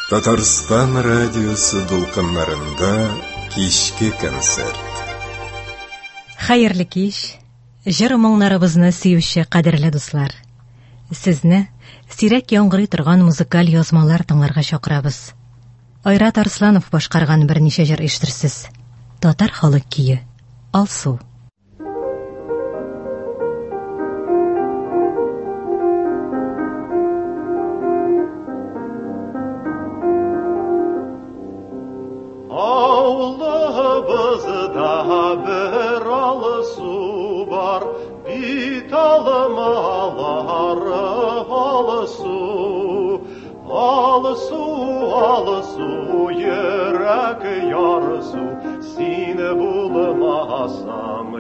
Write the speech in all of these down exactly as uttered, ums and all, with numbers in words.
Татарстан радиосы дулкыннарында кичке концерт. Хәерле кич, җыр моңнарыбызны сөюче кадерле дуслар. Сезне сирәк яңгырый торган музыкаль язмалар тыңларга чакырабыз. Айрат Арсланов башкарган берничә җыр ишеттерсез. Татар халык кие. Алсу. Алысу, алысу, йөрәк ярсу, сине булмасам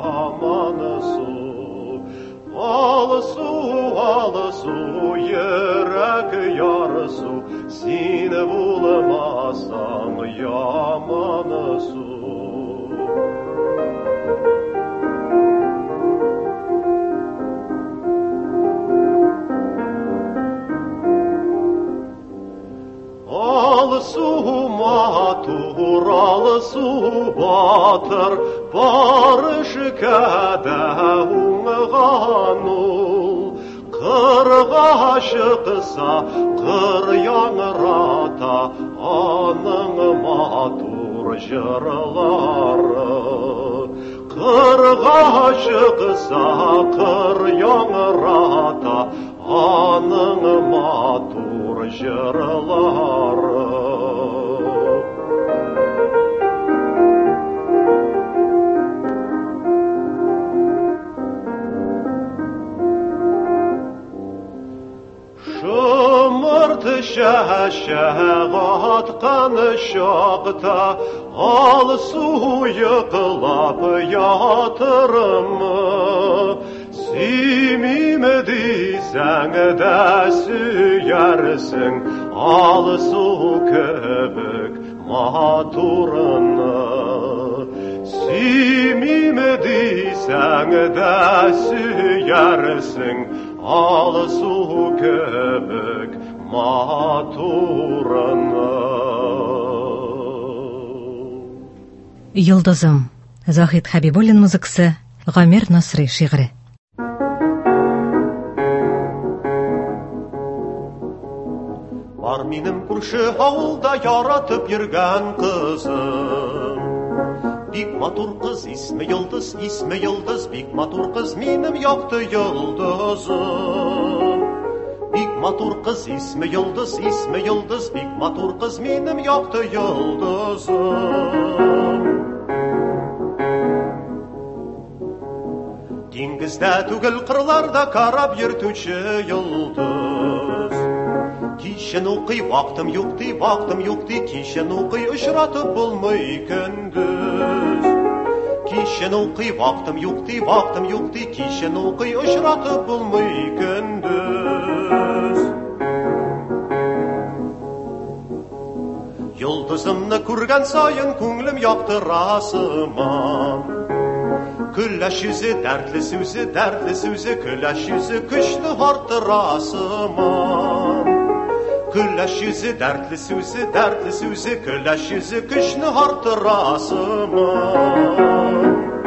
яманысу. Алысу, алысу, йөрәк ярсу, сине булмасам яманысу. Алысу матур, алысу батыр, барыш кәдә уңған ул. Қырға шықса, қыр яңырата, аның матур жырлары. Қырға шықса, қыр яңырата, аның матур жырлары. Шымырт шәшәғ атқан шақта, алсу йықлап ятырмы. Сүймейм дейсәң дә сүйәрсің, алсу кебек матурыны. Сүймейм дейсәң дә сүйәрсің, алсу кебек матурыны. Йолдызым. Захид Хабибуллин музыкасы, Гамир Насрый шигъри. Бар минем күрше авылда яратып йөргән кызым. Бик матур кыз, исме Йолдыз, исме Йолдыз, бик матур кыз, минем якты Йолдызым. Бик матур кыз, исме Йолдыз, исме Йолдыз, бик матур кыз, минем якты Йолдызым. Диңгездә түгел кырларда карап йөртүче Йолдыз. Кичен укый вактым юк ди, вактым юк ди, кичен укый очратып булмый көндез. Кичен укый вактым юк ди, вактым юк ди, кичен укый очратып булмый көндез. Йолдызымны күргән саен күңлем яктырасыман. Көләш yüzü, дәртле сүзе, дәртле сүзе, көләш yüzü, көчле артырасыман. Көләш yüzü, дәртле сүзе, дәртле сүзе, көләш yüzü, көчле артырасыман.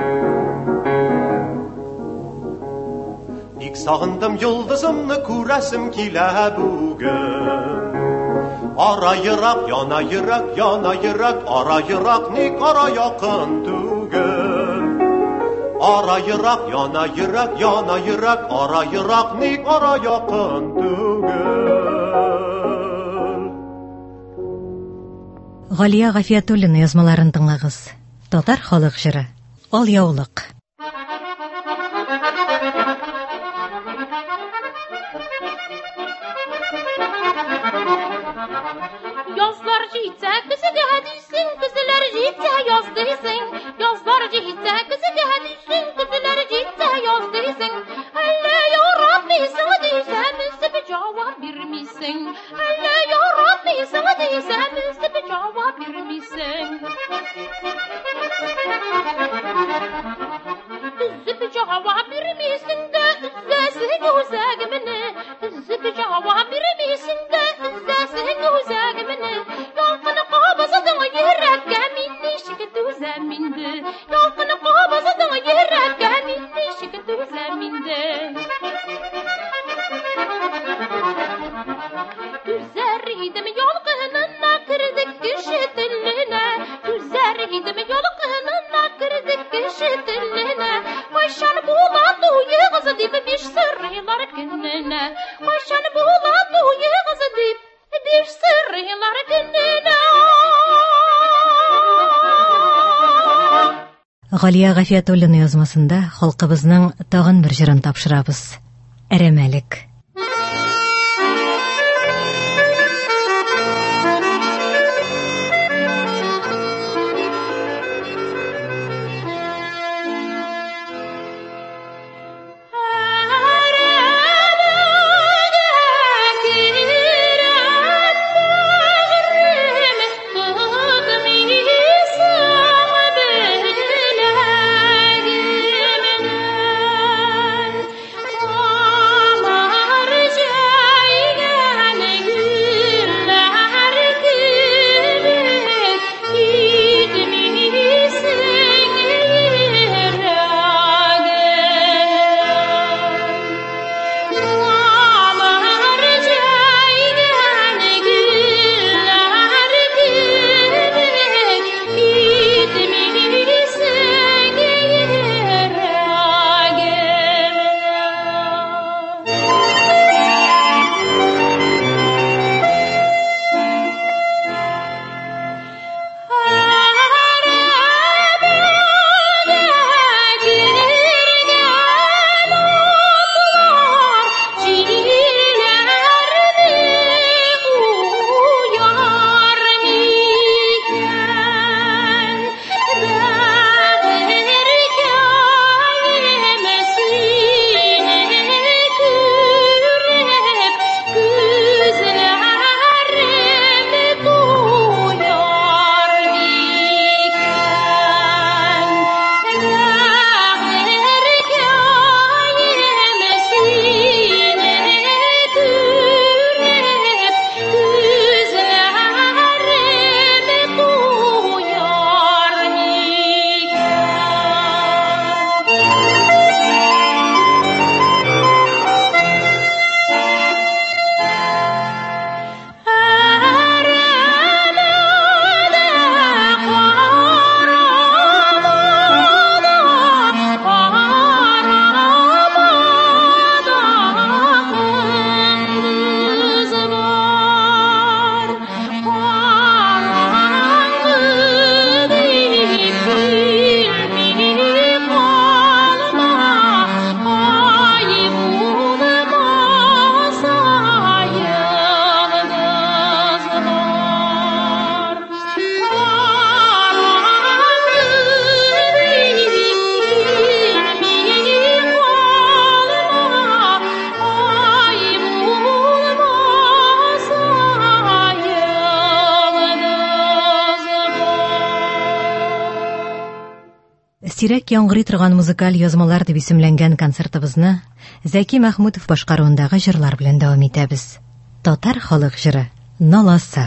Бик сагындым Йолдызымны, күрәсем килә бүген. Ара ерак, яна ерак, яна ерак, ара ерак, ник ара якын түгел. Ара ерак, яна ерак, яна ерак, ара ерак, ник ара якын түгел. Галия Гафиятуллина язмаларын тыңлагыз. Татар халык җыры. Алъяулык. Yazlar җитсә, кызыга дисең, кызлар җитсә, яз дисең. Yazlar җитсә, кызыга дисең, кызлар җитсә, яз дисең. Әллә ярабби сиңа дисәм, үзеп җавап бирмисең. Әллә ярабби сиңа дисәм, үзеп җавап бирмисең. Үзеп җавап бирмисең дә, үзәсең үзәгемне. Үзеп җавап бирмисең дә, үзәсең үзәгемне. Галия Гафиятуллина язмасында халкыбызның тагын бер җырын тапшырабыз. Әрәмәлек. Сирәк яңгырый торган музыкаль язмалар дип исемләнгән концертыбызны Зәки Мәхмүтов башкаруындагы җырлар белән дәвам итәбез. Татар халык җыры Наласа.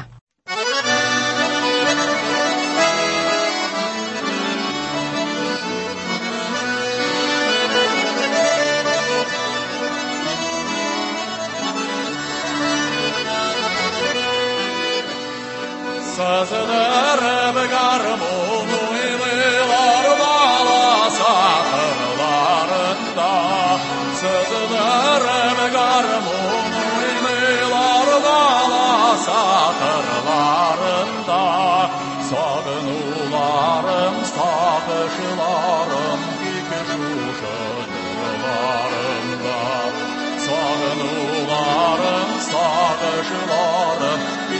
Sazılarım garmonu imilar balasa kırlarında Sazılarım garmonu imilar balasa kırlarında Sağınularım sağışlarım dikişuşlarında Sağınularım sağışlarım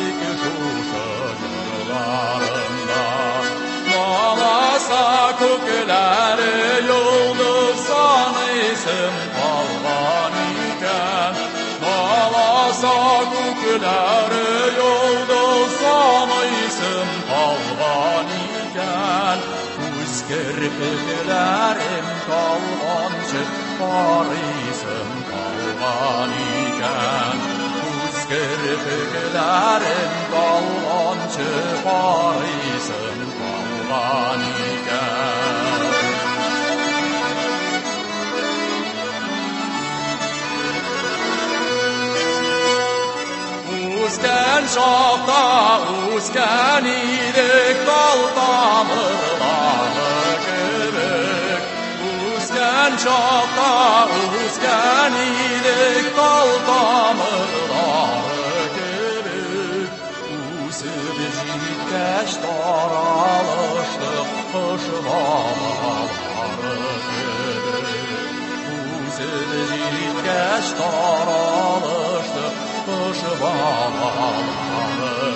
dikişuşlarında Nalasa kökleri yıldız sanıysın kalban iken Nalasa kökleri yıldız sanıysın kalban iken Üz kirpiklerim kalbançı parıysın kalban iken Üz kirpiklerim kalbançı parıysın kalban iken Uzken şahta, uzken idik dal damarları kırık Uzken şahta, uzken idik dal damarları kırık Uzı bir jitkeş daralıştık kışlamalar балалары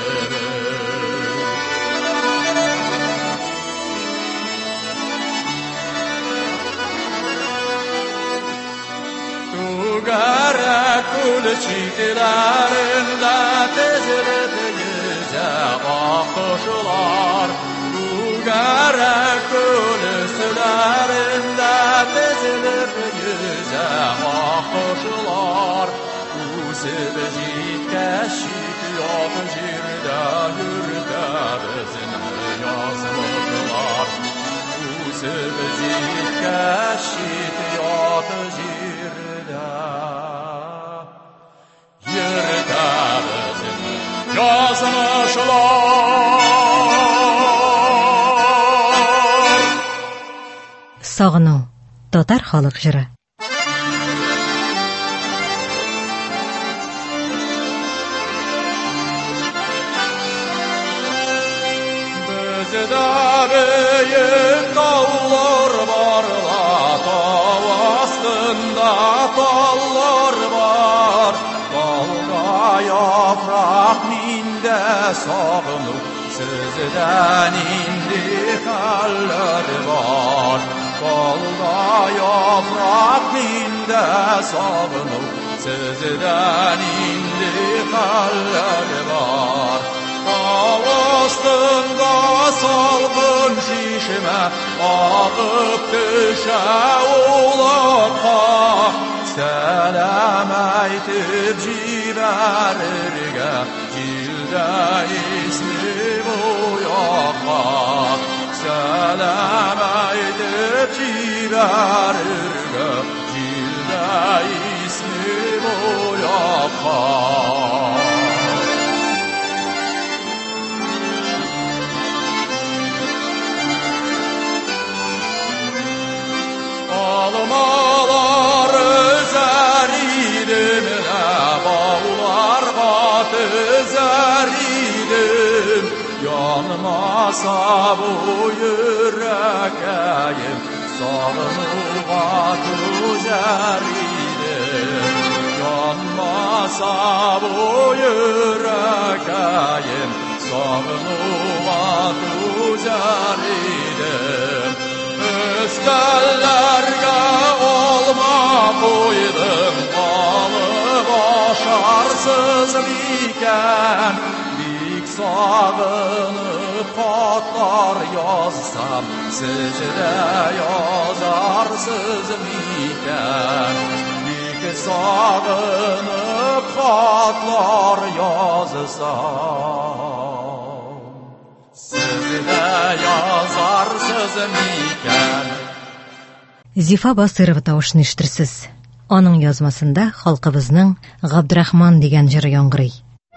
Тугара күлчикләрендә тезелеп yüzә аккошылар Тугара күлсүләрендә тезелеп yüzә аккошылар Үсеп җиткәч ят җирдә йөртә безне язмышлар Үсеп җиткәч ят җирдә йөртә безне язмышлар Сагыну татар халык җыры. Бездә бөек таулар бар, тау астында таллар бар. Талга яфрак миндә сагыну, сездән инде хәлләр бар. Талга яфрак миндә сагыну, сездән инде хәлләр бар. Тау астында салкын шишмә акып төшә улакка, сәлам әйтеп җибәрергә җилдә исми бу якка, сәлам әйтеп җибәрергә җилдә исми бу якка. Almalar özər idim, bağlarga tözər idim. Yanmasa bu yürekəyim, sağınuğa tözər idim. Yanmasa bu yürekəyim, sağınuğa tözər idim. Öskəllərgə olma qoydum, qalıb aşarsız mikən. Bik sağınıb xatlar yazsam, sizdə yazarsız mikən. Bik sağınıb xatlar yazsam, sizdə yazarsız mikən. Зифа Басырова тавышын ишеттерсез. Аның язмасында халкыбызның Габдрахман дигән җыры яңгырый.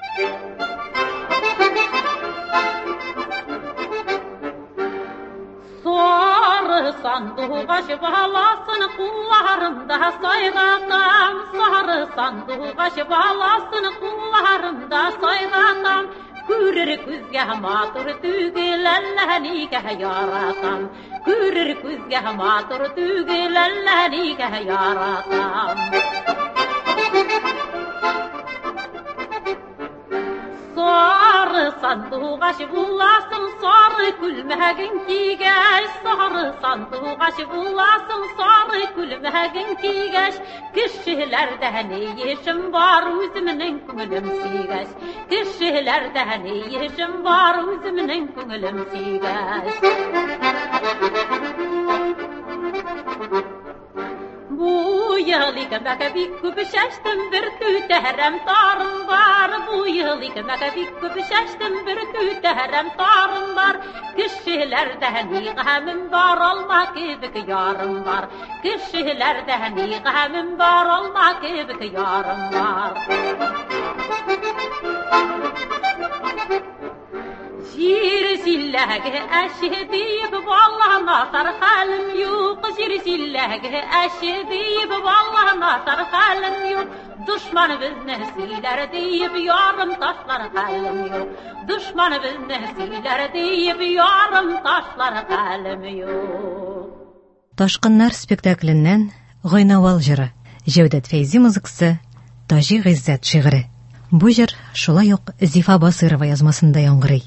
Sarı sanduğaş balasını kullarımda sayratam, sarı sanduğaş balasını kullarımda sayratam. Күрер күзгә матур түгел, әллә нигә яратам. Күрер күзгә матур түгел, әллә нигә яратам. Сары сандугач буласың, сары күлмәгең кигәч. Сары сандугач буласың, сары күлмәгең кигәч. Кешеләрдә ни ешем бар, үземнең күңелем сөйгәч. Кешеләрдә ни ешем бар, үземнең күңелем сөйгәч. Bu yıl ikmәкә бик күп чәчтем, бер түтәрәм тарым бар. Bu yıl ikмәкә бик күп чәчтем, бер түтәрәм тарым бар. Кешеләрдә ни гамем бар, алма кебек ярым бар. Кешеләрдә ни гамем бар, алма кебек ярым бар. Жир силләге әше дип баллана сар хәлем юк. Жир силләге әше дип баллана сар хәлем юк. Душман безне сөйләр дип ярым ташлар хәлем юк. Душман безне сөйләр дип ярым ташлар хәлем юк. Ташкыннар спектакленнән Гайнавал җыры. Җәүдәт Фәйзи музыкасы, Таҗи Гыйззәт шигыре. Бу җыр шулай ук Зифа Басырова язмасында яңгырый.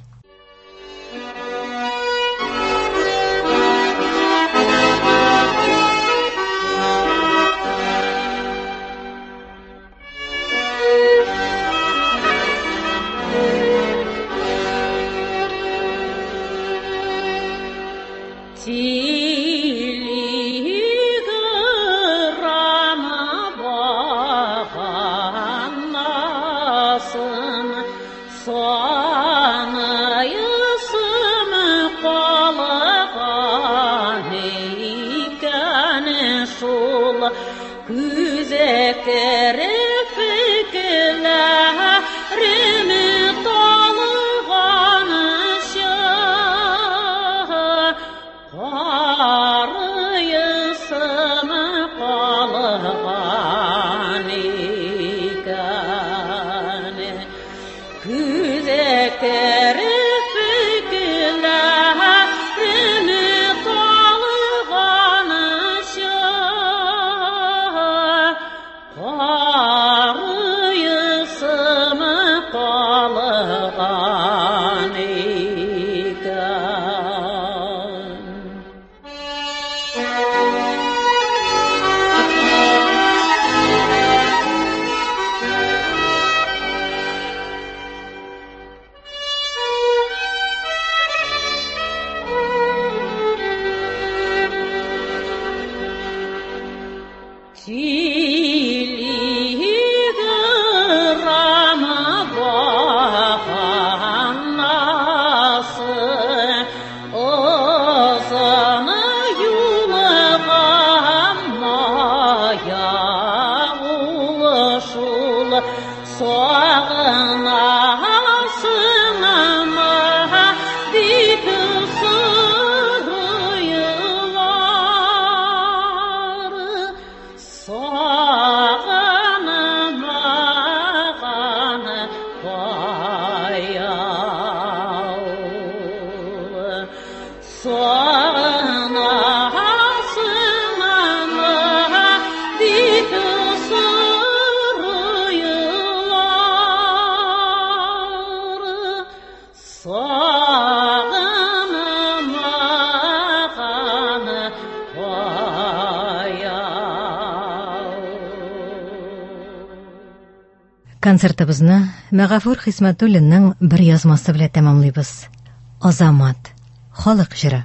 Концертыбызны Мәгафур Хисмәтуллинның бер язмасы белән тәмамлыйбыз. Азамат. Халык җыры.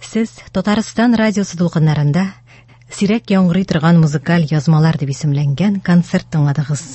Сез Татарстан радиосы дулкыннарында сирәк яңгырый торган музыкаль язмалар дип исемләнгән концерт тыңладыгыз.